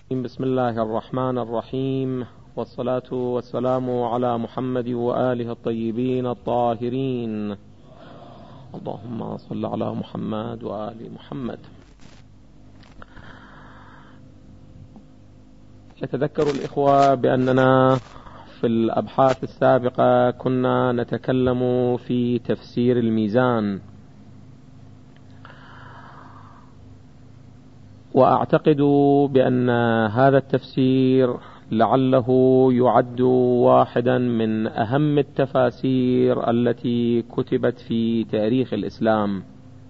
بسم الله الرحمن الرحيم، والصلاة والسلام على محمد وآله الطيبين الطاهرين. اللهم صل على محمد وآل محمد. يتذكر الإخوة بأننا في الأبحاث السابقة كنا نتكلم في تفسير الميزان، وأعتقد بأن هذا التفسير لعله يعد واحدا من أهم التفاسير التي كتبت في تاريخ الإسلام.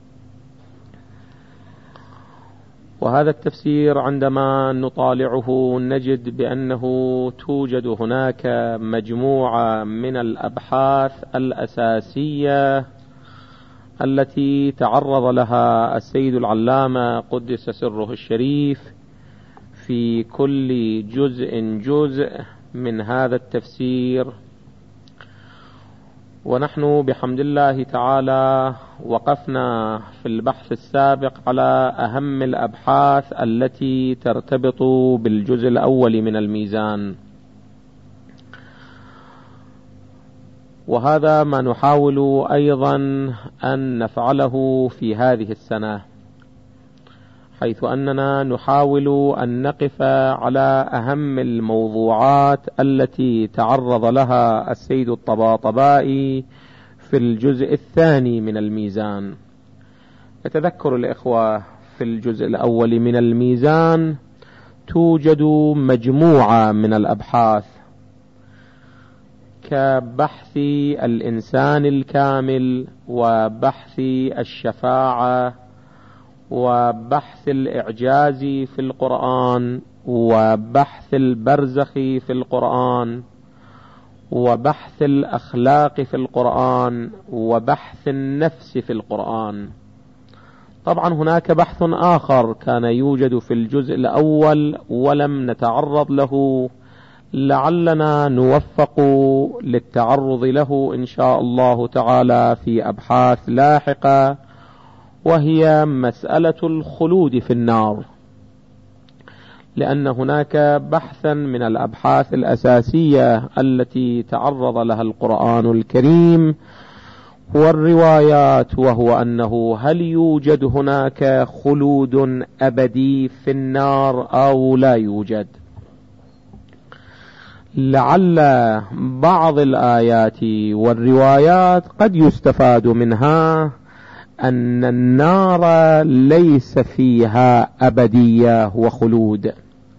وهذا التفسير عندما نطالعه نجد بأنه توجد هناك مجموعة من الأبحاث الأساسية التي تعرض لها السيد العلامة قدس سره الشريف في كل جزء من هذا التفسير. ونحن بحمد الله تعالى وقفنا في البحث السابق على أهم الأبحاث التي ترتبط بالجزء الأول من الميزان، وهذا ما نحاول أيضا أن نفعله في هذه السنة، حيث أننا نحاول أن نقف على أهم الموضوعات التي تعرض لها السيد الطباطبائي في الجزء الثاني من الميزان. يتذكر الإخوة في الجزء الأول من الميزان توجد مجموعة من الأبحاث كبحث الإنسان الكامل، وبحث الشفاعة، وبحث الإعجاز في القرآن، وبحث البرزخ في القرآن، وبحث الأخلاق في القرآن، وبحث النفس في القرآن. طبعا هناك بحث آخر كان يوجد في الجزء الأول ولم نتعرض له، لعلنا نوفق للتعرض له إن شاء الله تعالى في أبحاث لاحقة، وهي مسألة الخلود في النار، لأن هناك بحثا من الأبحاث الأساسية التي تعرض لها القرآن الكريم والروايات، وهو أنه هل يوجد هناك خلود أبدي في النار أو لا يوجد. لعل بعض الآيات والروايات قد يستفاد منها أن النار ليس فيها أبدية وخلود،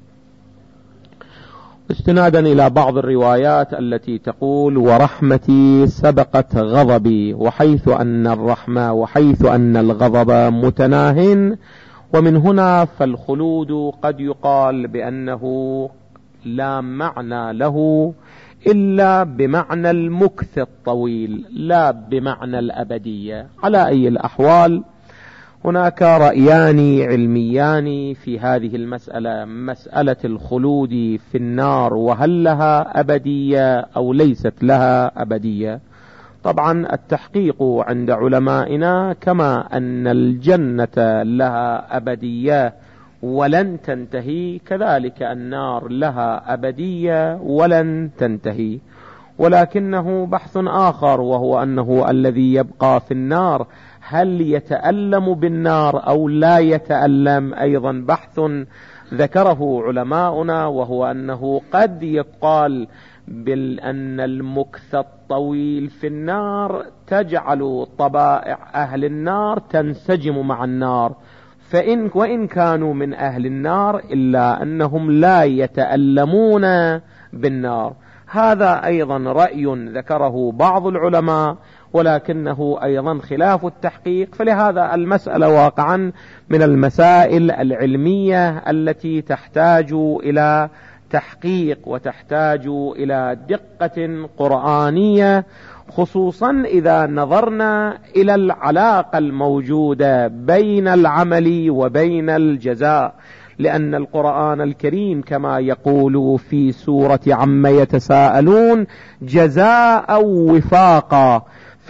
استنادا إلى بعض الروايات التي تقول ورحمتي سبقت غضبي، وحيث أن الرحمة وحيث أن الغضب متناهٍ، ومن هنا فالخلود قد يقال بأنه لا معنى له إلا بمعنى المكث الطويل، لا بمعنى الأبدية. على أي الأحوال هناك رأيان علميان في هذه المسألة، مسألة الخلود في النار، وهل لها أبدية أو ليست لها أبدية. طبعا التحقيق عند علمائنا كما أن الجنة لها أبدية ولن تنتهي، كذلك النار لها أبدية ولن تنتهي، ولكنه بحث آخر، وهو أنه الذي يبقى في النار هل يتألم بالنار أو لا يتألم، أيضا بحث ذكره علماؤنا، وهو أنه قد يقال بأن المكث الطويل في النار تجعل طبائع أهل النار تنسجم مع النار، وإن كانوا من أهل النار إلا أنهم لا يتألمون بالنار. هذا أيضا رأي ذكره بعض العلماء، ولكنه أيضا خلاف التحقيق، فلهذا المسألة واقعا من المسائل العلمية التي تحتاج إلى تحقيق وتحتاج إلى دقة قرآنية، خصوصا إذا نظرنا إلى العلاقة الموجودة بين العمل وبين الجزاء، لأن القرآن الكريم كما يقول في سورة عما يتساءلون جزاء وفاقا،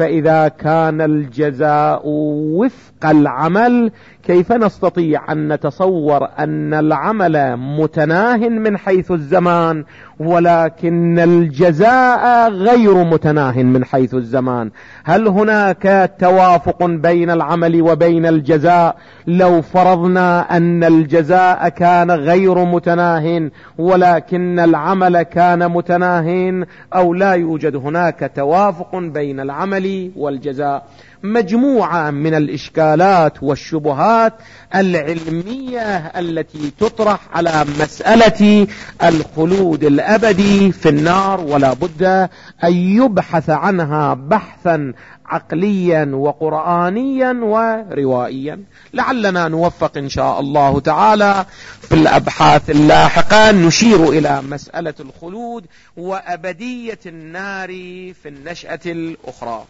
فإذا كان الجزاء وفق العمل كيف نستطيع أن نتصور أن العمل متناه من حيث الزمان ولكن الجزاء غير متناه من حيث الزمان؟ هل هناك توافق بين العمل وبين الجزاء لو فرضنا أن الجزاء كان غير متناه ولكن العمل كان متناه، أو لا يوجد هناك توافق بين العمل والجزاء؟ مجموعة من الإشكالات والشبهات العلمية التي تطرح على مسألة الخلود الأبدي في النار، ولا بد أن يبحث عنها بحثا عقليا وقرآنيا وروائيا. لعلنا نوفق إن شاء الله تعالى في الأبحاث اللاحقة نشير إلى مسألة الخلود وأبدية النار في النشأة الأخرى.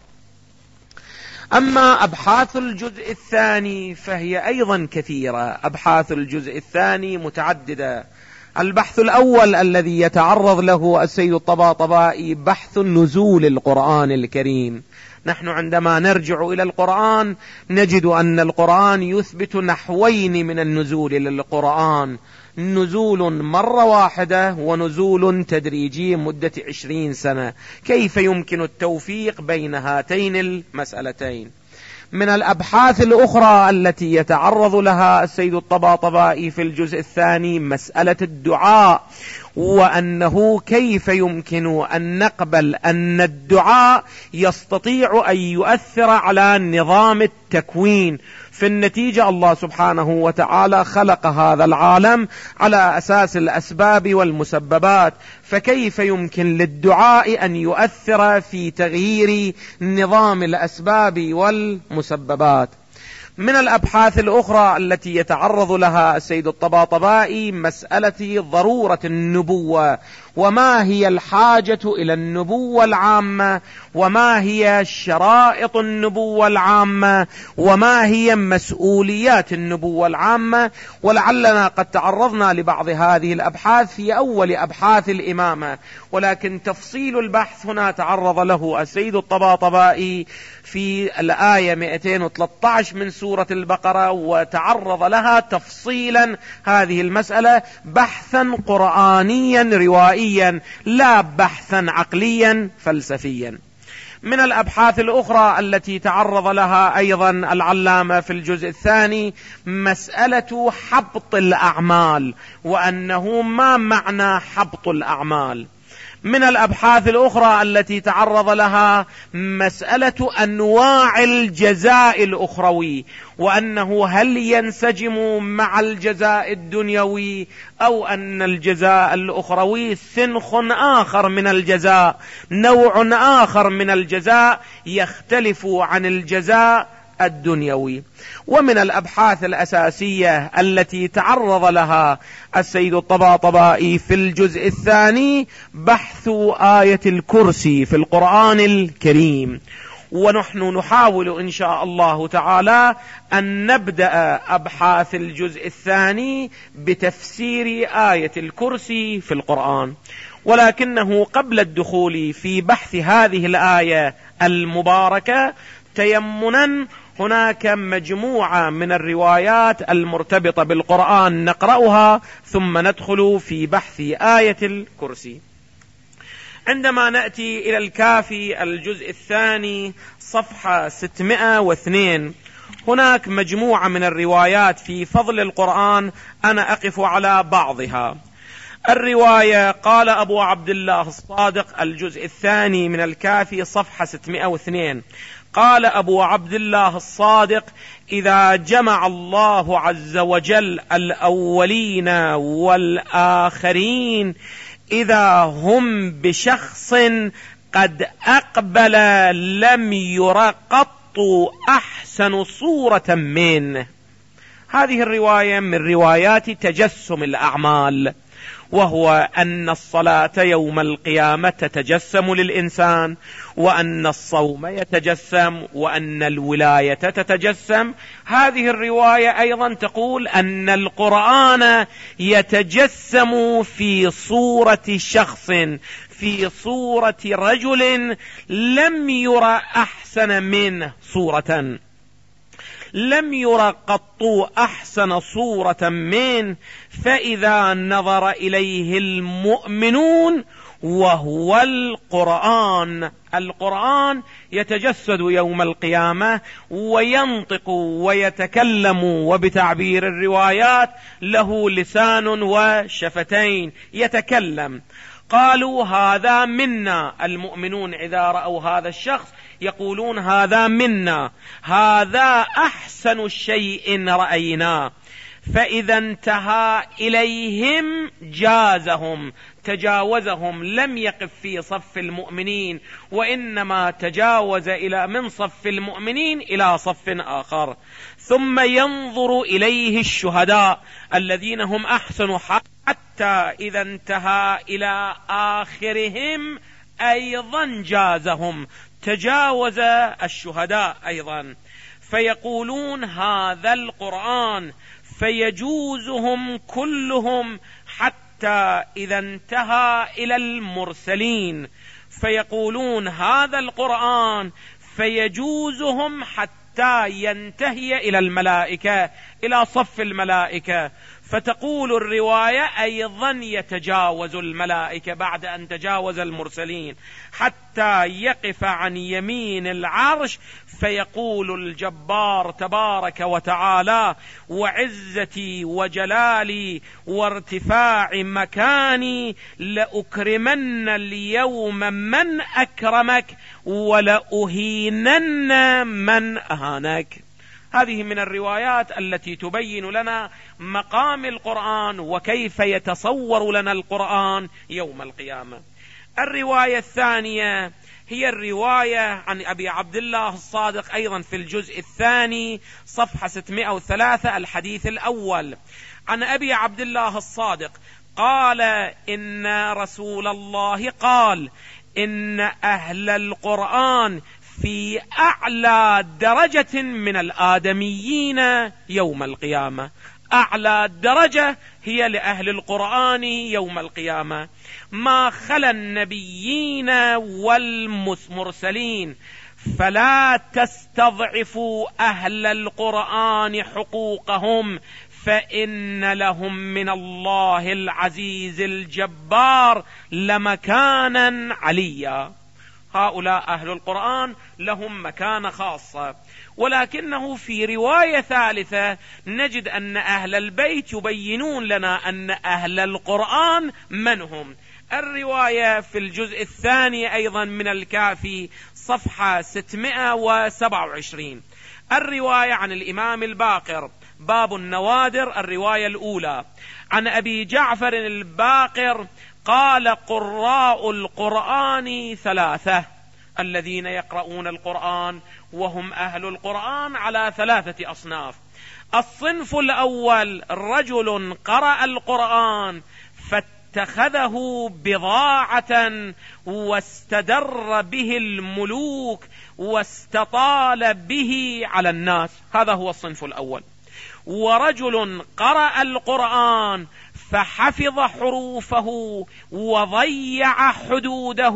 أما أبحاث الجزء الثاني فهي أيضا كثيرة. أبحاث الجزء الثاني متعددة. البحث الأول الذي يتعرض له السيد الطباطبائي بحث نزول القرآن الكريم. نحن عندما نرجع إلى القرآن نجد أن القرآن يثبت نحوين من النزول للقرآن: نزول مرة واحدة ونزول تدريجي مدة 20 سنة. كيف يمكن التوفيق بين هاتين المسألتين؟ من الأبحاث الأخرى التي يتعرض لها السيد الطباطبائي في الجزء الثاني مسألة الدعاء، وأنه كيف يمكن أن نقبل أن الدعاء يستطيع أن يؤثر على نظام التكوين. في النتيجة الله سبحانه وتعالى خلق هذا العالم على أساس الأسباب والمسببات، فكيف يمكن للدعاء أن يؤثر في تغيير نظام الأسباب والمسببات؟ من الأبحاث الأخرى التي يتعرض لها السيد الطباطبائي مسألة ضرورة النبوة، وما هي الحاجة إلى النبوة العامة، وما هي شرائط النبوة العامة، وما هي مسؤوليات النبوة العامة. ولعلنا قد تعرضنا لبعض هذه الأبحاث في أول أبحاث الإمامة، ولكن تفصيل البحث هنا تعرض له السيد الطباطبائي في الآية 213 من سورة البقرة، وتعرض لها تفصيلا هذه المسألة بحثا قرآنيا روائيا لا بحثا عقليا فلسفيا. من الأبحاث الأخرى التي تعرض لها أيضا العلامة في الجزء الثاني مسألة حبط الأعمال، وأنه ما معنى حبط الأعمال. من الأبحاث الأخرى التي تعرض لها مسألة أنواع الجزاء الأخروي، وأنه هل ينسجم مع الجزاء الدنيوي أو أن الجزاء الأخروي سنخ آخر من الجزاء، نوع آخر من الجزاء يختلف عن الجزاء الدنيوي. ومن الأبحاث الأساسية التي تعرض لها السيد الطباطبائي في الجزء الثاني بحث آية الكرسي في القرآن الكريم، ونحن نحاول إن شاء الله تعالى أن نبدأ أبحاث الجزء الثاني بتفسير آية الكرسي في القرآن. ولكنه قبل الدخول في بحث هذه الآية المباركة تيمنا هناك مجموعة من الروايات المرتبطة بالقرآن نقرأها ثم ندخل في بحث آية الكرسي. عندما نأتي إلى الكافي الجزء الثاني صفحة 602 هناك مجموعة من الروايات في فضل القرآن، أنا أقف على بعضها. الرواية قال أبو عبد الله الصادق الجزء الثاني من الكافي صفحة 602 قال أبو عبد الله الصادق: إذا جمع الله عز وجل الأولين والآخرين إذا هم بشخص قد أقبل لم ير قط أحسن صورة منه. هذه الرواية من روايات تجسم الأعمال، وهو أن الصلاة يوم القيامة تتجسم للإنسان، وأن الصوم يتجسم، وأن الولاية تتجسم. هذه الرواية أيضا تقول أن القرآن يتجسم في صورة شخص، في صورة رجل لم يرى أحسن منه صورة، لم يرى قط أحسن صورة منه، فإذا نظر إليه المؤمنون وهو القرآن يتجسد يوم القيامة وينطق ويتكلم، وبتعبير الروايات له لسان وشفتين يتكلم. قالوا هذا منا، المؤمنون إذا رأوا هذا الشخص يقولون هذا منا، هذا أحسن شيء رأيناه. فإذا انتهى إليهم جازهم، تجاوزهم، لم يقف في صف المؤمنين، وإنما تجاوز من صف المؤمنين إلى صف آخر. ثم ينظر إليه الشهداء الذين هم أحسن، حتى إذا انتهى إلى آخرهم أيضا جازهم، تجاوز الشهداء أيضا. فيقولون هذا القرآن، فيجوزهم كلهم حتى إذا انتهى إلى المرسلين، فيقولون هذا القرآن فيجوزهم حتى ينتهي إلى الملائكة، إلى صف الملائكة. فتقول الرواية أيضا يتجاوز الملائكة بعد أن تجاوز المرسلين حتى يقف عن يمين العرش، فيقول الجبار تبارك وتعالى: وعزتي وجلالي وارتفاع مكاني لأكرمن اليوم من أكرمك ولأهينن من أهانك. هذه من الروايات التي تبين لنا مقام القرآن وكيف يتصور لنا القرآن يوم القيامة. الرواية الثانية هي الرواية عن أبي عبد الله الصادق، أيضا في الجزء الثاني صفحة 603 الحديث الأول. عن أبي عبد الله الصادق قال: إن رسول الله قال: إن أهل القرآن في أعلى درجة من الآدميين يوم القيامة. أعلى درجة هي لأهل القرآن يوم القيامة، ما خلا النبيين والمرسلين. فلا تستضعفوا أهل القرآن حقوقهم، فإن لهم من الله العزيز الجبار لمكانا عليا. هؤلاء أهل القرآن لهم مكانة خاصة. ولكنه في رواية ثالثة نجد أن أهل البيت يبينون لنا أن أهل القرآن من هم. الرواية في الجزء الثاني أيضا من الكافي صفحة 627. الرواية عن الإمام الباقر، باب النوادر، الرواية الأولى. عن أبي جعفر الباقر قال: قراء القرآن ثلاثة، الذين يقرؤون القرآن وهم أهل القرآن على ثلاثة أصناف. الصنف الأول رجل قرأ القرآن فاتخذه بضاعة واستدر به الملوك واستطال به على الناس، هذا هو الصنف الأول. ورجل قرأ القرآن فحفظ حروفه وضيع حدوده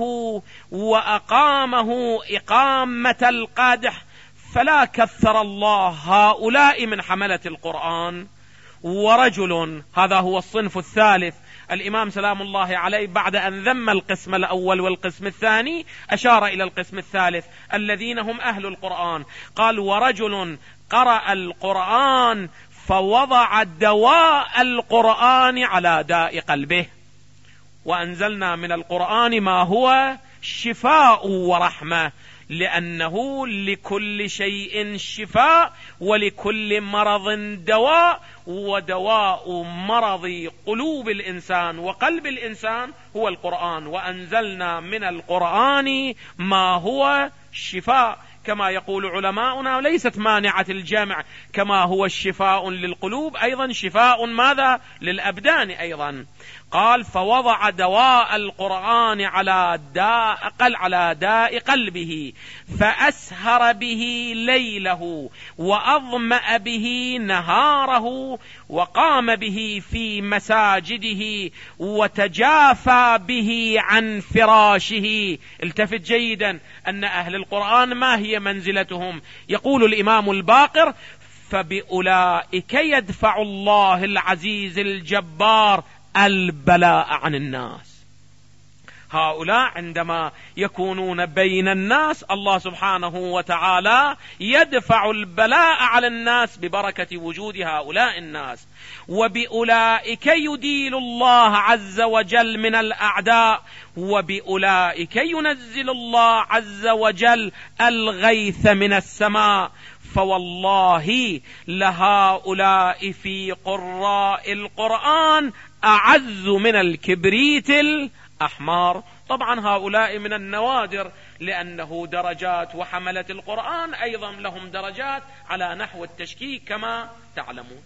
وأقامه إقامة القادح، فلا كثر الله هؤلاء من حملة القرآن. ورجل، هذا هو الصنف الثالث. الإمام سلام الله عليه بعد أن ذم القسم الأول والقسم الثاني أشار إلى القسم الثالث الذين هم أهل القرآن. قال: ورجل قرأ القرآن فوضع دواء القرآن على داء قلبه، وأنزلنا من القرآن ما هو شفاء ورحمة، لأنه لكل شيء شفاء ولكل مرض دواء، ودواء مرض قلوب الإنسان وقلب الإنسان هو القرآن. وأنزلنا من القرآن ما هو شفاء، كما يقول علماؤنا ليست مانعة الجمع، كما هو الشفاء للقلوب أيضا شفاء ماذا؟ للأبدان أيضا. قال فوضع دواء القرآن على داء قلبه فأسهر به ليله وأظمأ به نهاره وقام به في مساجده وتجافى به عن فراشه. التفت جيدا أن أهل القرآن ما هي منزلتهم. يقول الإمام الباقر فبأولئك يدفع الله العزيز الجبار البلاء عن الناس. هؤلاء عندما يكونون بين الناس الله سبحانه وتعالى يدفع البلاء على الناس ببركة وجود هؤلاء الناس. وبأولئك يديل الله عز وجل من الأعداء، وبأولئك ينزل الله عز وجل الغيث من السماء. فوالله لهؤلاء في قراء القرآن أعز من الكبريت الأحمر. طبعا هؤلاء من النوادر لأنه درجات، وحملة القرآن أيضا لهم درجات على نحو التشكيك كما تعلمون.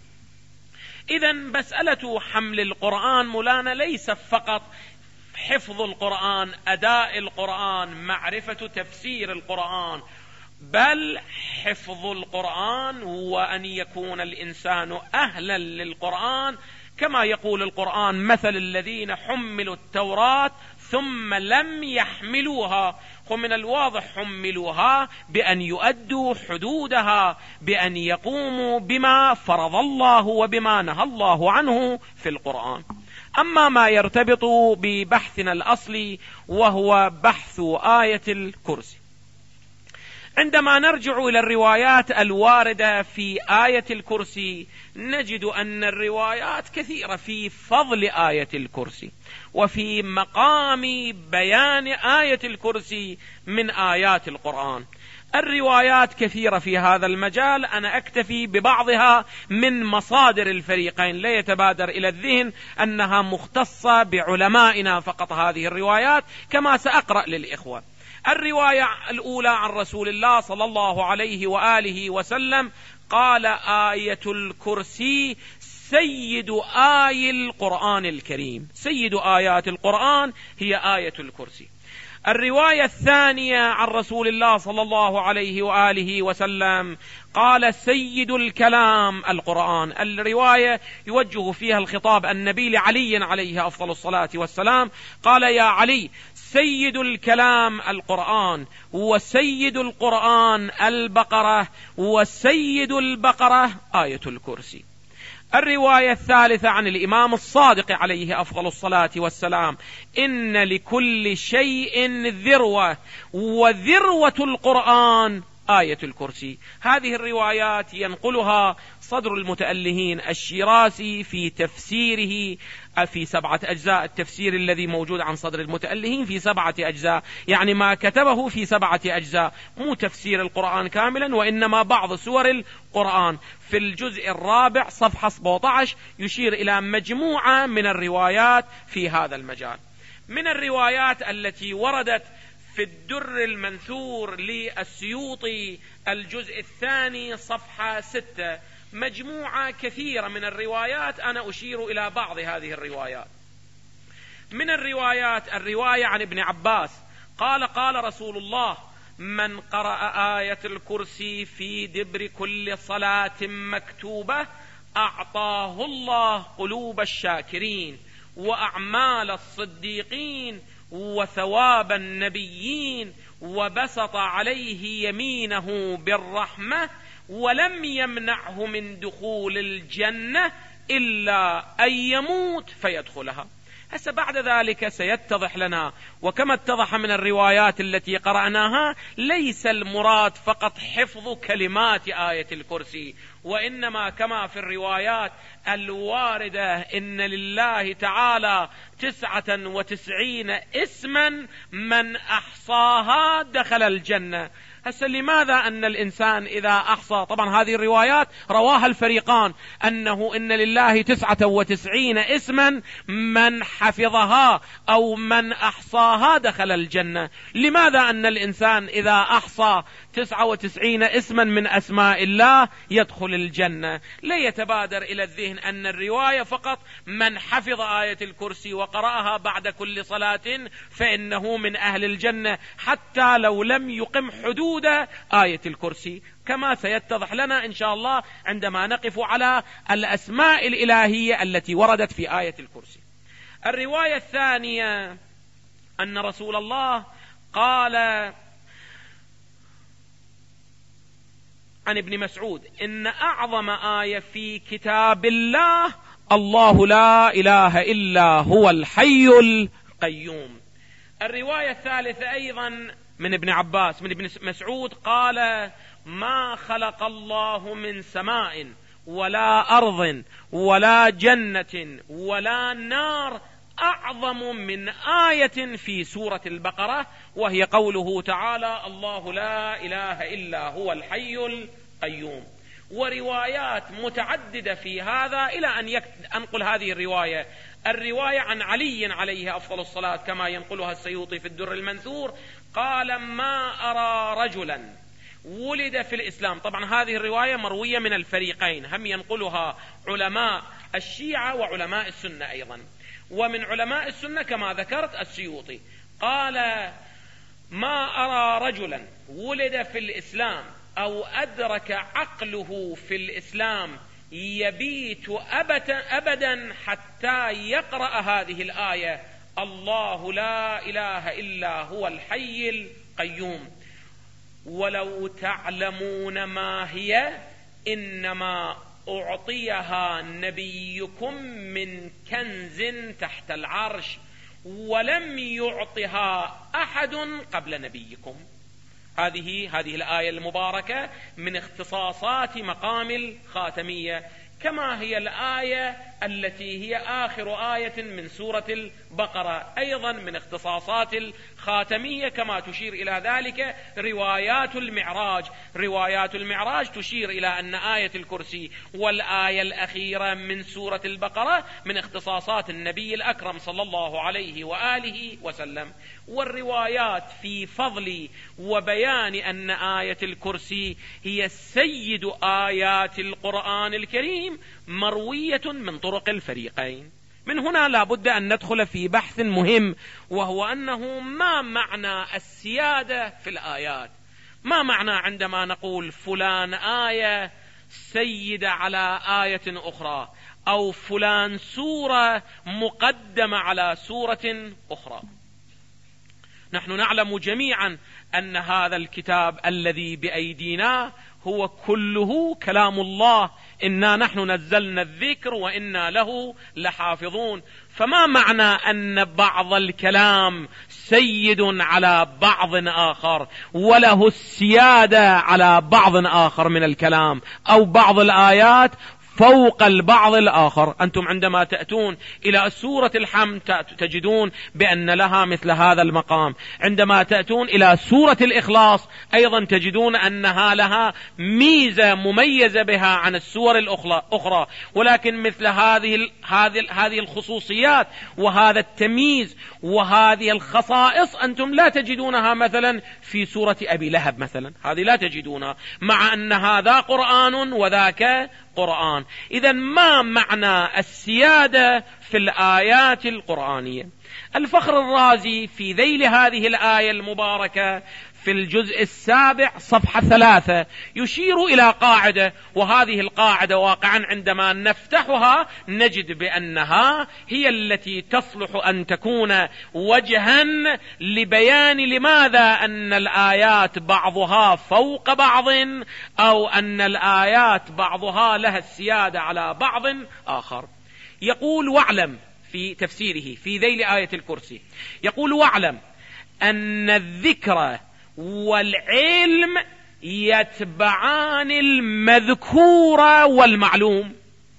إذن مسألة حمل القرآن مولانا ليس فقط حفظ القرآن، أداء القرآن، معرفة تفسير القرآن، بل حفظ القرآن وأن يكون الإنسان أهلا للقرآن. كما يقول القرآن مثل الذين حملوا التوراة ثم لم يحملوها. ومن الواضح حملوها بأن يؤدوا حدودها، بأن يقوموا بما فرض الله وبما نهى الله عنه في القرآن. أما ما يرتبط ببحثنا الأصلي وهو بحث آية الكرسي، عندما نرجع إلى الروايات الواردة في آية الكرسي نجد أن الروايات كثيرة في فضل آية الكرسي وفي مقام بيان آية الكرسي من آيات القرآن. الروايات كثيرة في هذا المجال، أنا أكتفي ببعضها من مصادر الفريقين، لا يتبادر إلى الذهن أنها مختصة بعلمائنا فقط هذه الروايات، كما سأقرأ للإخوة. الرواية الأولى عن رسول الله صلى الله عليه وآله وسلم قال آية الكرسي سيد آي القرآن الكريم، سيد آيات القرآن هي آية الكرسي. الرواية الثانية عن رسول الله صلى الله عليه وآله وسلم قال سيد الكلام القرآن. الرواية يوجه فيها الخطاب النبي لعلي عليه أفضل الصلاة والسلام، قال يا علي سيد الكلام القرآن، وسيد القرآن البقرة، وسيد البقرة آية الكرسي. الرواية الثالثة عن الإمام الصادق عليه أفضل الصلاة والسلام إن لكل شيء ذروة، وذروة القرآن آية الكرسي. هذه الروايات ينقلها صدر المتألهين الشيرازي في تفسيره في 7 أجزاء. التفسير الذي موجود عن صدر المتألهين في 7 أجزاء، يعني ما كتبه في 7 أجزاء، مو تفسير القرآن كاملا وإنما بعض سور القرآن. في الجزء الرابع صفحة 17 يشير إلى مجموعة من الروايات في هذا المجال. من الروايات التي وردت في الدر المنثور للسيوطي الجزء الثاني صفحة 6 مجموعة كثيرة من الروايات، أنا أشير إلى بعض هذه الروايات. من الروايات الرواية عن ابن عباس قال قال رسول الله من قرأ آية الكرسي في دبر كل صلاة مكتوبة أعطاه الله قلوب الشاكرين وأعمال الصديقين وثواب النبيين، وبسط عليه يمينه بالرحمة ولم يمنعه من دخول الجنة إلا أن يموت فيدخلها. هسه بعد ذلك سيتضح لنا، وكما اتضح من الروايات التي قرأناها، ليس المراد فقط حفظ كلمات آية الكرسي، وإنما كما في الروايات الواردة إن لله تعالى 99 اسما من أحصاها دخل الجنة. هسه لماذا أن الإنسان إذا أحصى، طبعا هذه الروايات رواها الفريقان، أنه إن لله 99 اسما من حفظها أو من أحصاها دخل الجنة. لماذا أن الإنسان إذا أحصى 99 اسما من أسماء الله يدخل الجنة؟ لا يتبادر إلى الذهن أن الرواية فقط من حفظ آية الكرسي وقرأها بعد كل صلاة فإنه من أهل الجنة، حتى لو لم يقم حدود آية الكرسي، كما سيتضح لنا إن شاء الله عندما نقف على الأسماء الإلهية التي وردت في آية الكرسي. الرواية الثانية أن رسول الله قال عن ابن مسعود إن أعظم آية في كتاب الله الله لا إله إلا هو الحي القيوم. الرواية الثالثة أيضا من ابن عباس من ابن مسعود قال ما خلق الله من سماء ولا أرض ولا جنة ولا نار أعظم من آية في سورة البقرة، وهي قوله تعالى الله لا إله إلا هو الحي القيوم. وروايات متعددة في هذا إلى أن أنقل هذه الرواية عن علي عليه أفضل الصلاة كما ينقلها السيوطي في الدر المنثور، قال ما أرى رجلا ولد في الإسلام. طبعا هذه الرواية مروية من الفريقين، هم ينقلها علماء الشيعة وعلماء السنة أيضا، ومن علماء السنة كما ذكرت السيوطي. قال ما أرى رجلا ولد في الإسلام أو أدرك عقله في الإسلام يبيت أبدا حتى يقرأ هذه الآية الله لا إله إلا هو الحي القيوم، ولو تعلمون ما هي إنما أعطيها نبيكم من كنز تحت العرش ولم يعطها أحد قبل نبيكم. هذه الآية المباركة من اختصاصات مقام الخاتمية، كما هي الآية التي هي آخر آية من سورة البقرة أيضا من اختصاصات الخاتمية، كما تشير إلى ذلك روايات المعراج تشير إلى أن آية الكرسي والآية الأخيرة من سورة البقرة من اختصاصات النبي الأكرم صلى الله عليه وآله وسلم. والروايات في فضل وبيان أن آية الكرسي هي سيد آيات القرآن الكريم مروية من طرق الفريقين. من هنا لا بد أن ندخل في بحث مهم، وهو أنه ما معنى السيادة في الآيات؟ ما معنى عندما نقول فلان آية سيدة على آية أخرى، أو فلان سورة مقدمة على سورة أخرى؟ نحن نعلم جميعا أن هذا الكتاب الذي بأيدينا هو كله كلام الله، إنا نحن نزلنا الذكر وإنا له لحافظون. فما معنى أن بعض الكلام سيد على بعض آخر وله السيادة على بعض آخر من الكلام، أو بعض الآيات فوق البعض الآخر؟ أنتم عندما تأتون إلى سورة الحمد تجدون بأن لها مثل هذا المقام، عندما تأتون إلى سورة الإخلاص أيضا تجدون أنها لها ميزة مميزة بها عن السور الأخرى. ولكن مثل هذه الخصوصيات وهذا التمييز وهذه الخصائص أنتم لا تجدونها مثلا في سورة أبي لهب مثلا، هذه لا تجدونها، مع أن هذا قرآن وذاك قرآن. إذن ما معنى السيادة في الآيات القرآنية؟ الفخر الرازي في ذيل هذه الآية المباركة في الجزء 7 صفحة 3 يشير إلى قاعدة، وهذه القاعدة واقعا عندما نفتحها نجد بأنها هي التي تصلح أن تكون وجها لبيان لماذا أن الآيات بعضها فوق بعض، أو أن الآيات بعضها لها السيادة على بعض آخر. يقول واعلم في تفسيره في ذيل آية الكرسي، يقول واعلم أن الذكر والعلم يتبعان المذكور والمعلوم،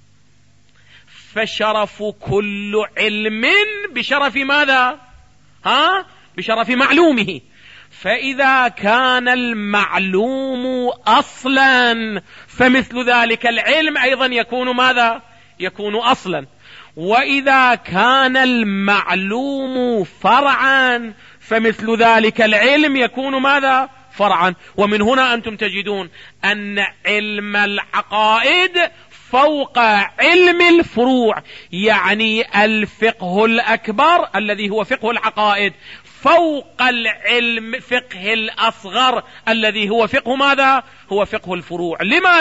فشرف كل علم بشرف ماذا؟ بشرف معلومه. فإذا كان المعلوم أصلا فمثل ذلك العلم أيضا يكون ماذا؟ يكون أصلا. وإذا كان المعلوم فرعا فمثل ذلك العلم يكون ماذا؟ فرعا. ومن هنا أنتم تجدون أن علم العقائد فوق علم الفروع، يعني الفقه الأكبر الذي هو فقه العقائد فوق العلم فقه الأصغر الذي هو فقه ماذا؟ هو فقه الفروع.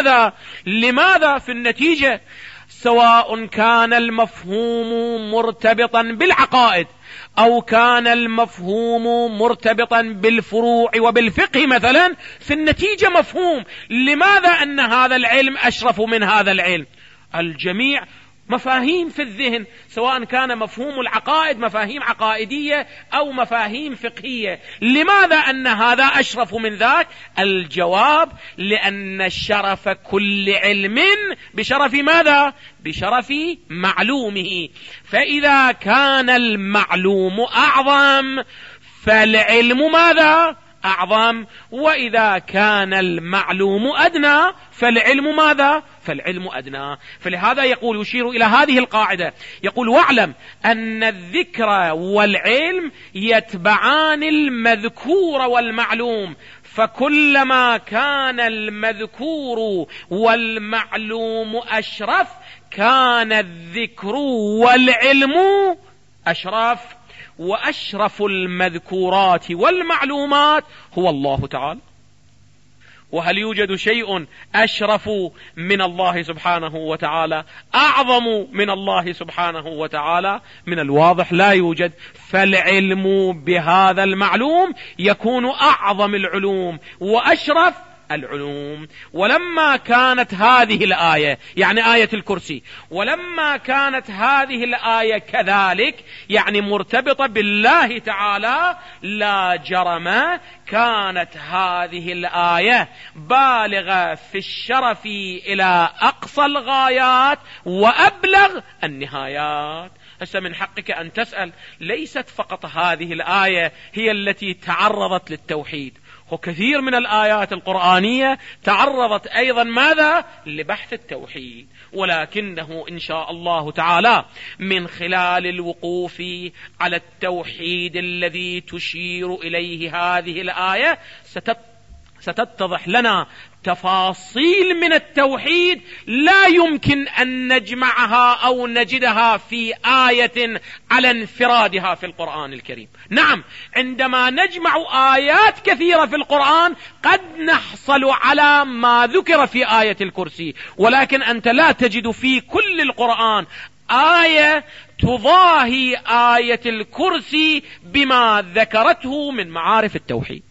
لماذا في النتيجة سواء كان المفهوم مرتبطا بالعقائد أو كان المفهوم مرتبطا بالفروع وبالفقه مثلا، في النتيجة مفهوم. لماذا أن هذا العلم أشرف من هذا العلم؟ الجميع مفاهيم في الذهن، سواء كان مفهوم العقائد مفاهيم عقائدية أو مفاهيم فقهية. لماذا أن هذا أشرف من ذاك؟ الجواب لأن شرف كل علم بشرف ماذا؟ بشرف معلومه. فإذا كان المعلوم أعظم فالعلم ماذا؟ أعظم. وإذا كان المعلوم أدنى فالعلم ماذا؟ فالعلم أدنى. فلهذا يقول يشير إلى هذه القاعدة، يقول واعلم أن الذكر والعلم يتبعان المذكور والمعلوم، فكلما كان المذكور والمعلوم أشرف كان الذكر والعلم أشرف. وأشرف المذكورات والمعلومات هو الله تعالى. وهل يوجد شيء أشرف من الله سبحانه وتعالى، أعظم من الله سبحانه وتعالى؟ من الواضح لا يوجد. فالعلم بهذا المعلوم يكون أعظم العلوم وأشرف العلوم. ولما كانت هذه الآية يعني آية الكرسي، ولما كانت هذه الآية كذلك يعني مرتبطة بالله تعالى، لا جرم كانت هذه الآية بالغة في الشرف إلى أقصى الغايات وأبلغ النهايات. هسه من حقك أن تسأل، ليست فقط هذه الآية هي التي تعرضت للتوحيد، وكثير من الآيات القرآنية تعرضت أيضا ماذا؟ لبحث التوحيد. ولكنه إن شاء الله تعالى من خلال الوقوف على التوحيد الذي تشير إليه هذه الآية ستتضح لنا تفاصيل من التوحيد لا يمكن أن نجمعها أو نجدها في آية على انفرادها في القرآن الكريم. نعم، عندما نجمع آيات كثيرة في القرآن قد نحصل على ما ذكر في آية الكرسي، ولكن أنت لا تجد في كل القرآن آية تضاهي آية الكرسي بما ذكرته من معارف التوحيد.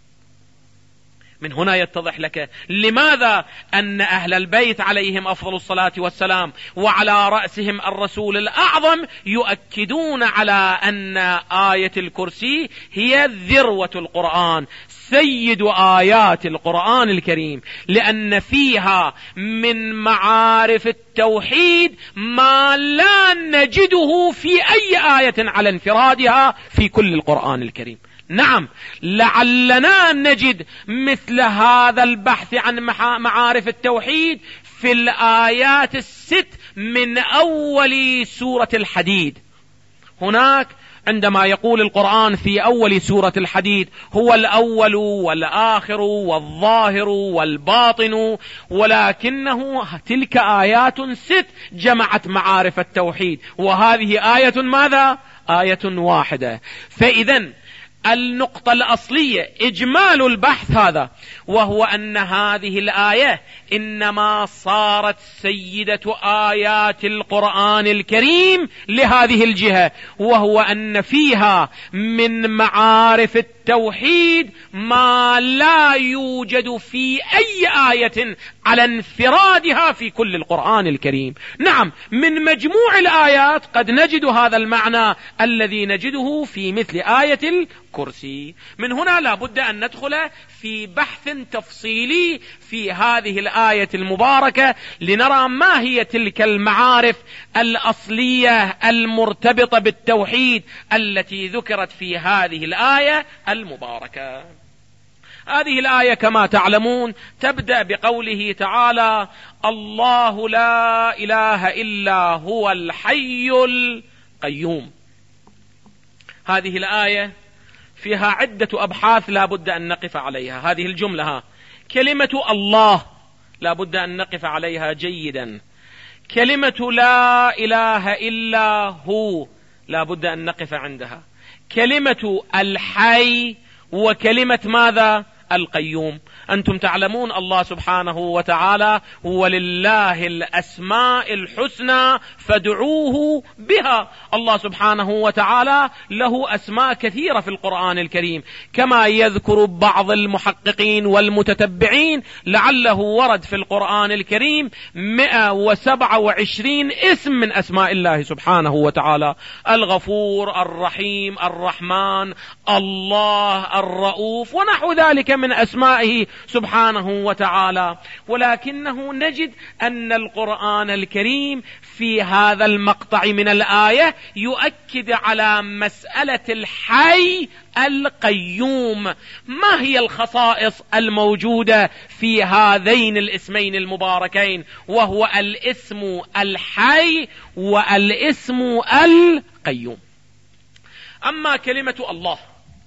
من هنا يتضح لك لماذا أن أهل البيت عليهم أفضل الصلاة والسلام وعلى رأسهم الرسول الأعظم يؤكدون على أن آية الكرسي هي ذروة القرآن، سيد آيات القرآن الكريم، لأن فيها من معارف التوحيد ما لا نجده في أي آية على انفرادها في كل القرآن الكريم. نعم، لعلنا نجد مثل هذا البحث عن معارف التوحيد في الآيات الست من أول سورة الحديد. هناك عندما يقول القرآن في أول سورة الحديد هو الأول والآخر والظاهر والباطن، ولكنه تلك آيات ست جمعت معارف التوحيد، وهذه آية ماذا؟ آية واحدة. فإذن النقطة الأصلية إجمال البحث هذا، وهو أن هذه الآية إنما صارت سيدة آيات القرآن الكريم لهذه الجهة، وهو أن فيها من معارف التوحيد ما لا يوجد في أي آية على انفرادها في كل القرآن الكريم. نعم، من مجموع الآيات قد نجد هذا المعنى الذي نجده في مثل آية الكرسي. من هنا لا بد أن ندخل في بحث تفصيلي في هذه الآية المباركة لنرى ما هي تلك المعارف الأصلية المرتبطة بالتوحيد التي ذكرت في هذه الآية المباركة. هذه الآية كما تعلمون تبدأ بقوله تعالى: الله لا إله إلا هو الحي القيوم. هذه الآية فيها عدة أبحاث لا بد أن نقف عليها. هذه الجملة كلمة الله لا بد أن نقف عليها جيدا. كلمة لا إله إلا هو لا بد أن نقف عندها. كلمة الحي وكلمة ماذا؟ القيوم. أنتم تعلمون الله سبحانه وتعالى ولله الأسماء الحسنى فادعوه بها. الله سبحانه وتعالى له أسماء كثيرة في القرآن الكريم، كما يذكر بعض المحققين والمتتبعين لعله ورد في القرآن الكريم 127 اسم من أسماء الله سبحانه وتعالى: الغفور، الرحيم، الرحمن، الله، الرؤوف، ونحو ذلك من أسمائه سبحانه وتعالى. ولكنه نجد أن القرآن الكريم في هذا المقطع من الآية يؤكد على مسألة الحي القيوم. ما هي الخصائص الموجودة في هذين الاسمين المباركين، وهو الاسم الحي والاسم القيوم؟ أما كلمة الله،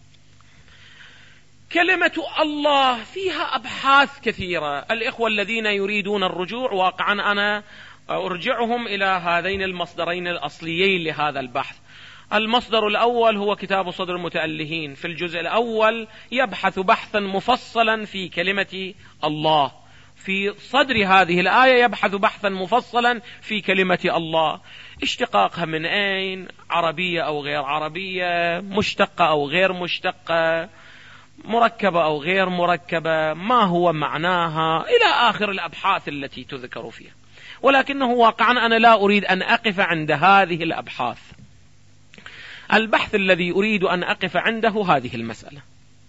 كلمة الله فيها أبحاث كثيرة. الإخوة الذين يريدون الرجوع واقعا أنا أرجعهم إلى هذين المصدرين الأصليين لهذا البحث. المصدر الأول هو كتاب صدر المتألهين، في الجزء الأول يبحث بحثا مفصلا في كلمة الله. في صدر هذه الآية يبحث بحثا مفصلا في كلمة الله، اشتقاقها من أين، عربية أو غير عربية، مشتقة أو غير مشتقة، مركبة أو غير مركبة، ما هو معناها، إلى آخر الأبحاث التي تذكر فيها. ولكنه واقعا أنا لا أريد أن أقف عند هذه الأبحاث. البحث الذي أريد أن أقف عنده هذه المسألة،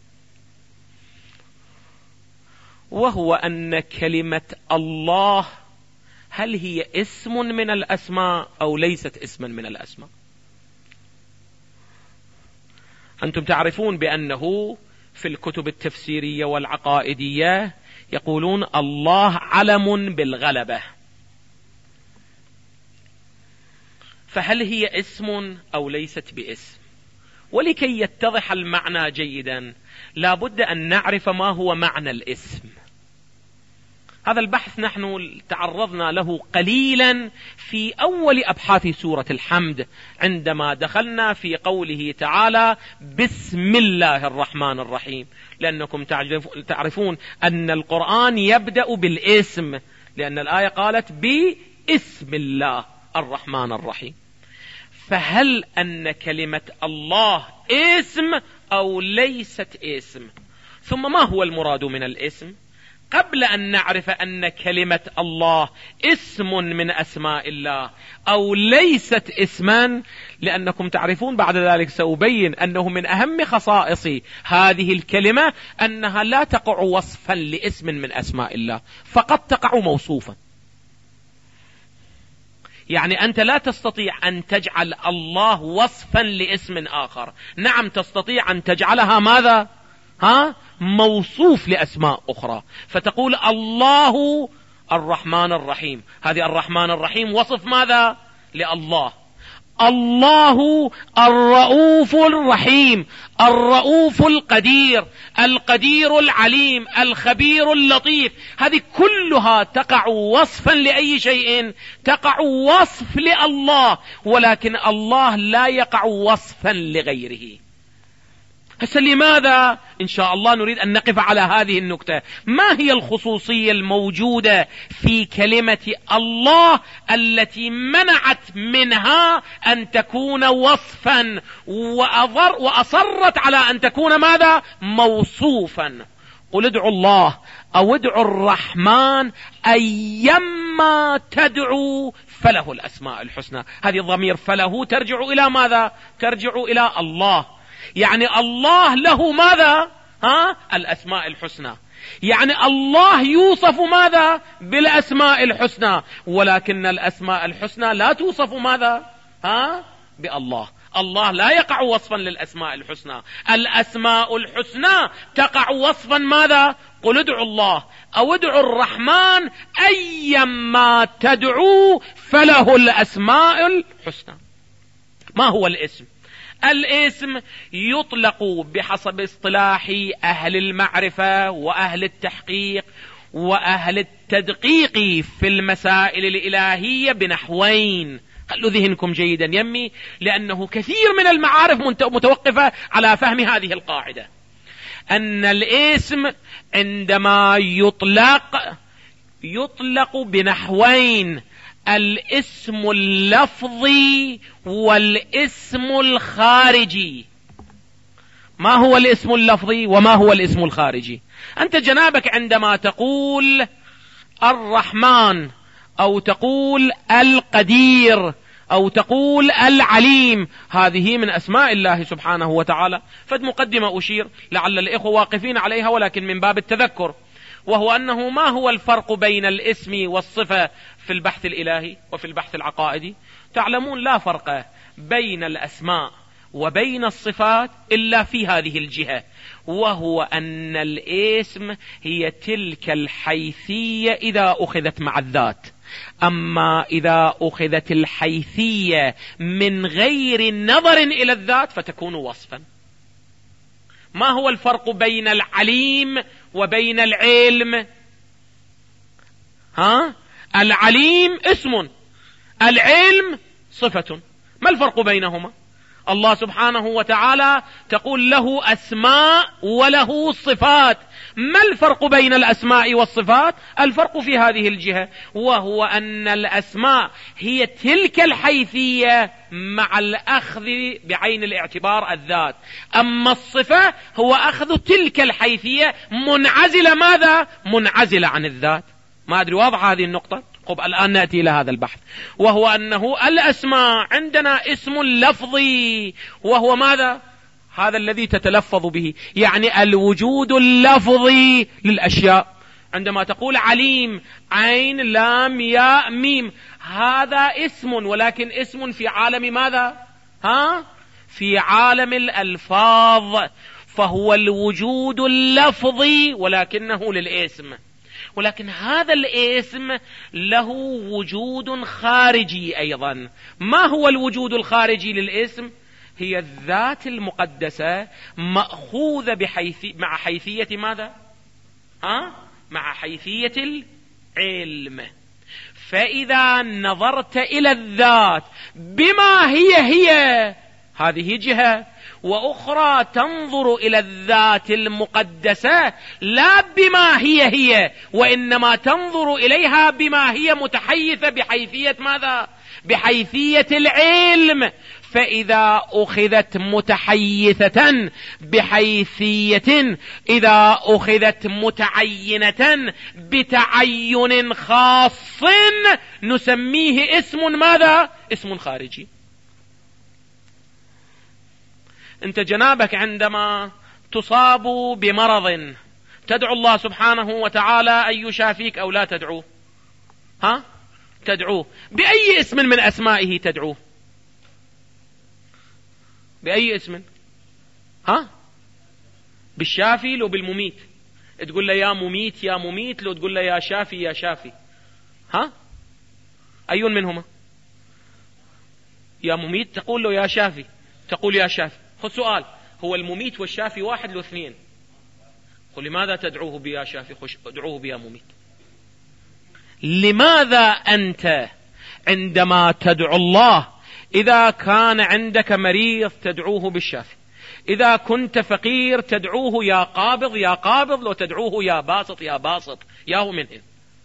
وهو أن كلمة الله هل هي اسم من الأسماء أو ليست اسما من الأسماء؟ أنتم تعرفون بأنه في الكتب التفسيرية والعقائدية يقولون الله علم بالغلبة، فهل هي اسم أو ليست باسم؟ ولكي يتضح المعنى جيدا لا بد أن نعرف ما هو معنى الاسم. هذا البحث نحن تعرضنا له قليلا في أول أبحاث سورة الحمد، عندما دخلنا في قوله تعالى بسم الله الرحمن الرحيم، لأنكم تعرفون أن القرآن يبدأ بالاسم، لأن الآية قالت باسم الله الرحمن الرحيم. فهل أن كلمة الله اسم أو ليست اسم؟ ثم ما هو المراد من الاسم؟ قبل أن نعرف أن كلمة الله اسم من أسماء الله أو ليست اسما، لأنكم تعرفون بعد ذلك سأبين أنه من أهم خصائص هذه الكلمة أنها لا تقع وصفا لاسم من أسماء الله، فقد تقع موصوفا. يعني أنت لا تستطيع أن تجعل الله وصفا لاسم آخر، نعم تستطيع أن تجعلها ماذا؟ موصوف لأسماء أخرى، فتقول الله الرحمن الرحيم، هذه الرحمن الرحيم وصف ماذا؟ لله. الله الرؤوف الرحيم، الرؤوف القدير، القدير العليم، الخبير اللطيف، هذه كلها تقع وصفا لأي شيء؟ تقع وصف لله، ولكن الله لا يقع وصفا لغيره. هسه لماذا؟ إن شاء الله نريد أن نقف على هذه النقطة. ما هي الخصوصية الموجودة في كلمة الله التي منعت منها أن تكون وصفا وأصرت على أن تكون ماذا؟ موصوفا. قل ادعوا الله أو ادعوا الرحمن أيما تدعوا فله الأسماء الحسنى. هذه الضمير فله ترجع إلى ماذا؟ ترجع إلى الله. يعني الله له ماذا؟ الأسماء الحسنى. يعني الله يوصف ماذا؟ بالأسماء الحسنى، ولكن الأسماء الحسنى لا توصف ماذا؟ بالله. الله لا يقع وصفا للأسماء الحسنى. الأسماء الحسنى تقع وصفا ماذا؟ قل ادعوا الله أو ادعوا الرحمن أيما تدعوا فله الأسماء الحسنى. ما هو الاسم؟ الاسم يطلق بحسب اصطلاح أهل المعرفة وأهل التحقيق وأهل التدقيق في المسائل الإلهية بنحوين. خلوا ذهنكم جيدا يمي، لأنه كثير من المعارف متوقفة على فهم هذه القاعدة، أن الاسم عندما يطلق بنحوين: الاسم اللفظي والاسم الخارجي. ما هو الاسم اللفظي وما هو الاسم الخارجي؟ أنت جنابك عندما تقول الرحمن أو تقول القدير أو تقول العليم، هذه من أسماء الله سبحانه وتعالى. فد مقدمة أشير لعل الإخوة واقفين عليها ولكن من باب التذكر، وهو أنه ما هو الفرق بين الاسم والصفة في البحث الإلهي وفي البحث العقائدي؟ تعلمون لا فرق بين الأسماء وبين الصفات إلا في هذه الجهة، وهو أن الاسم هي تلك الحيثية إذا أخذت مع الذات، أما إذا أخذت الحيثية من غير نظر إلى الذات فتكون وصفا. ما هو الفرق بين العليم وبين العلم؟ العليم اسم، العلم صفة. ما الفرق بينهما؟ الله سبحانه وتعالى تقول له أسماء وله صفات. ما الفرق بين الأسماء والصفات؟ الفرق في هذه الجهة، وهو أن الأسماء هي تلك الحيثية مع الأخذ بعين الاعتبار الذات، أما الصفة هو أخذ تلك الحيثية منعزلة. ماذا؟ منعزلة عن الذات. ما أدري واضحة هذه النقطة؟ الآن نأتي إلى هذا البحث، وهو أنه الأسماء عندنا اسم لفظي، وهو ماذا؟ هذا الذي تتلفظ به، يعني الوجود اللفظي للأشياء. عندما تقول عليم عين لام ياء ميم، هذا اسم، ولكن اسم في عالم ماذا؟ في عالم الألفاظ، فهو الوجود اللفظي ولكنه للاسم. ولكن هذا الاسم له وجود خارجي أيضا. ما هو الوجود الخارجي للاسم؟ هي الذات المقدسة مأخوذة مع حيثية ماذا؟ مع حيثية العلم. فإذا نظرت إلى الذات بما هي هذه جهة، وأخرى تنظر إلى الذات المقدسة لا بما هي وإنما تنظر إليها بما هي متحيثة بحيثية ماذا؟ بحيثية العلم. فإذا أخذت متحيثة بحيثية، إذا أخذت متعينة بتعين خاص، نسميه اسم ماذا؟ اسم خارجي. انت جنابك عندما تصاب بمرض تدعو الله سبحانه وتعالى أن يشافيك أو لا تدعوه؟ تدعوه. بأي اسم من أسمائه تدعوه؟ بأي اسم؟ بالشافي لو بالمميت؟ تقول له يا مميت يا مميت، لو تقول له يا شافي يا شافي؟ أي منهما؟ يا مميت تقول له يا شافي، تقول يا شافي. خذ سؤال، هو المميت والشافي واحد لو اثنين؟ قل لماذا تدعوه بيا شافي؟ ادعوه بيا مميت. لماذا أنت عندما تدعو الله، إذا كان عندك مريض تدعوه بالشافي، إذا كنت فقير تدعوه يا قابض يا قابض، لو تدعوه يا باسط يا باسط، يا هو منهن؟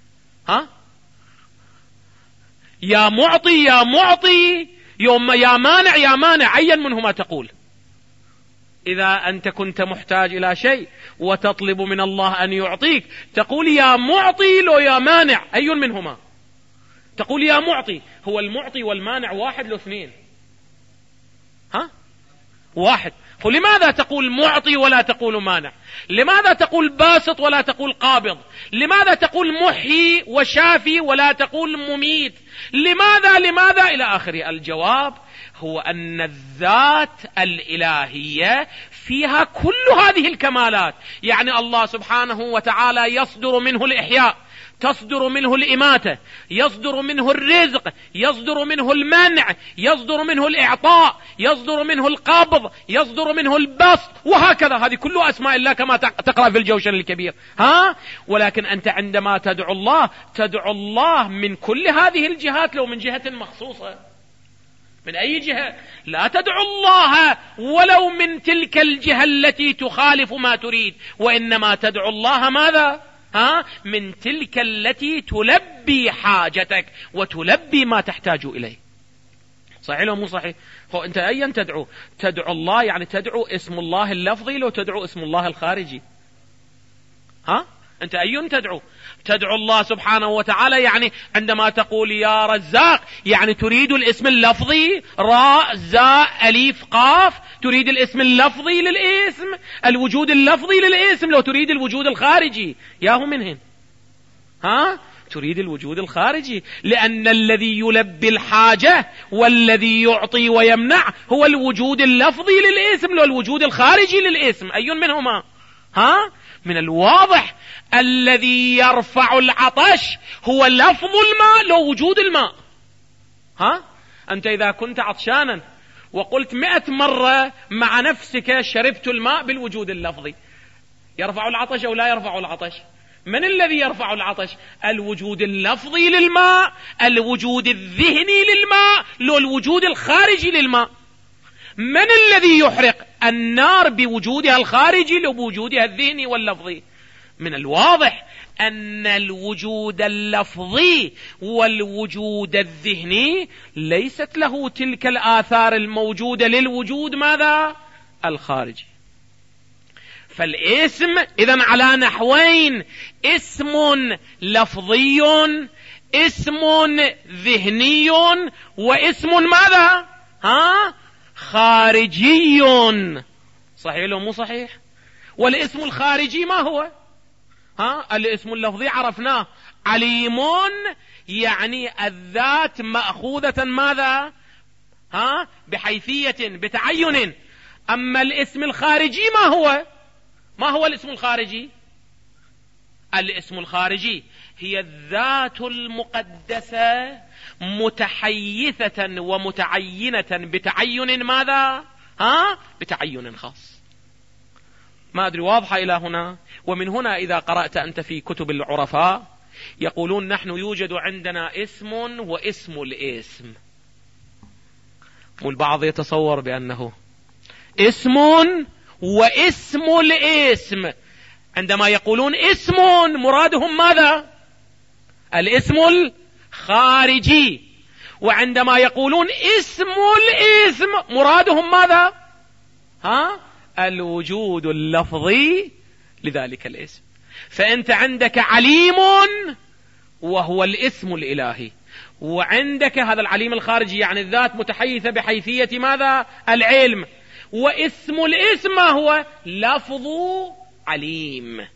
يا معطي يا معطي، يا مانع يا مانع، أي منهما تقول؟ إذا أنت كنت محتاج إلى شيء وتطلب من الله أن يعطيك تقول يا معطي لو يا مانع، أي منهما؟ تقول يا معطي. هو المعطي والمانع واحد لو اثنين؟ واحد. لماذا تقول معطي ولا تقول مانع؟ لماذا تقول باسط ولا تقول قابض؟ لماذا تقول محيي وشافي ولا تقول مميت؟ لماذا إلى آخره. الجواب هو أن الذات الإلهية فيها كل هذه الكمالات. يعني الله سبحانه وتعالى يصدر منه الإحياء، تصدر منه الإماتة، يصدر منه الرزق، يصدر منه المنع، يصدر منه الإعطاء، يصدر منه القبض، يصدر منه البسط، وهكذا. هذه كلها أسماء الله كما تقرأ في الجوشن الكبير. ولكن أنت عندما تدعو الله من كل هذه الجهات، لو من جهة مخصوصة، من أي جهة. لا تدعو الله ولو من تلك الجهة التي تخالف ما تريد، وإنما تدعو الله ماذا؟ من تلك التي تلبي حاجتك وتلبي ما تحتاج إليه. صحيح لو مو صحيح؟ أنت أيا تدعو الله، يعني تدعو اسم الله اللفظي لو تدعو اسم الله الخارجي. أنت أي تدعو الله سبحانه وتعالى، يعني عندما تقول يا رزاق يعني تريد الاسم اللفظي راء زاء أليف قاف، تريد الاسم اللفظي للاسم، الوجود اللفظي للاسم. لو تريد الوجود الخارجي ياهو منهن تريد الوجود الخارجي، لأن الذي يلبي الحاجة والذي يعطي ويمنع هو الوجود اللفظي للاسم، لو الوجود الخارجي للاسم أي منهما؟ من الواضح الذي يرفع العطش هو لفظ الماء لو وجود الماء. أنت إذا كنت عطشانا وقلت 100 مرة مع نفسك شربت الماء بالوجود اللفظي، يرفع العطش أو لا يرفع العطش؟ من الذي يرفع العطش؟ الوجود اللفظي للماء، الوجود الذهني للماء، لو الوجود الخارجي للماء. من الذي يحرق النار بوجودها الخارجي لو بوجودها الذهني واللفظي؟ من الواضح أن الوجود اللفظي والوجود الذهني ليست له تلك الآثار الموجودة للوجود ماذا؟ الخارجي. فالاسم إذن على نحوين: اسم لفظي، اسم ذهني، واسم ماذا؟ خارجي. صحيح لو مو صحيح؟ والاسم الخارجي ما هو؟ الاسم اللفظي عرفناه، عليم، يعني الذات مأخوذة ماذا؟ بحيثية، بتعين. أما الاسم الخارجي ما هو الاسم الخارجي؟ الاسم الخارجي هي الذات المقدسة متحيثة ومتعينة بتعين ماذا؟ بتعين خاص. ما أدري واضحة إلى هنا؟ ومن هنا إذا قرأت أنت في كتب العرفاء يقولون نحن يوجد عندنا اسم واسم الاسم. والبعض يتصور بأنه اسم واسم الاسم. عندما يقولون اسم مرادهم ماذا؟ الاسم الخارجي. وعندما يقولون اسم الاسم مرادهم ماذا؟ الوجود اللفظي لذلك الاسم. فأنت عندك عليم وهو الاسم الإلهي، وعندك هذا العليم الخارجي يعني الذات متحيثة بحيثية ماذا؟ العلم. واسم الاسم ما هو؟ لفظ عليم.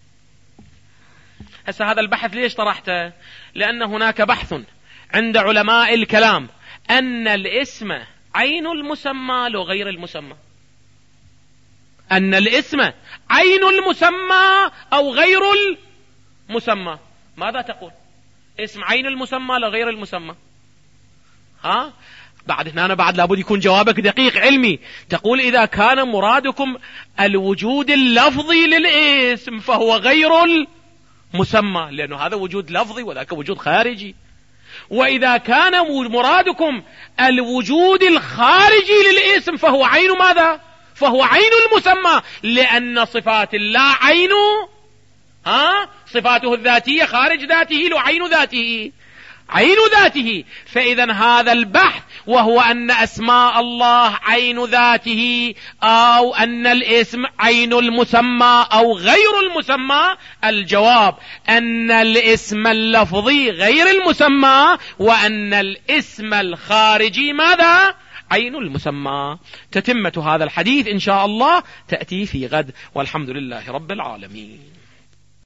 هسه هذا البحث ليش طرحته؟ لأن هناك بحث عند علماء الكلام أن الاسم عين المسمى لو غير المسمى. أن الاسم عين المسمى أو غير المسمى. ماذا تقول؟ اسم عين المسمى لو غير المسمى؟ بعد هنا بعد لابد يكون جوابك دقيق علمي. تقول إذا كان مرادكم الوجود اللفظي للاسم فهو غير المسمى، لأنه هذا وجود لفظي وذاك وجود خارجي. وإذا كان مرادكم الوجود الخارجي للاسم فهو عين ماذا؟ فهو عين المسمى، لأن صفات الله عين صفاته الذاتية خارج ذاته لو عين ذاته، عين ذاته. فإذا هذا البحث وهو أن أسماء الله عين ذاته أو أن الاسم عين المسمى أو غير المسمى، الجواب أن الاسم اللفظي غير المسمى، وأن الاسم الخارجي ماذا؟ عين المسمى. تتمة هذا الحديث إن شاء الله تأتي في غد، والحمد لله رب العالمين.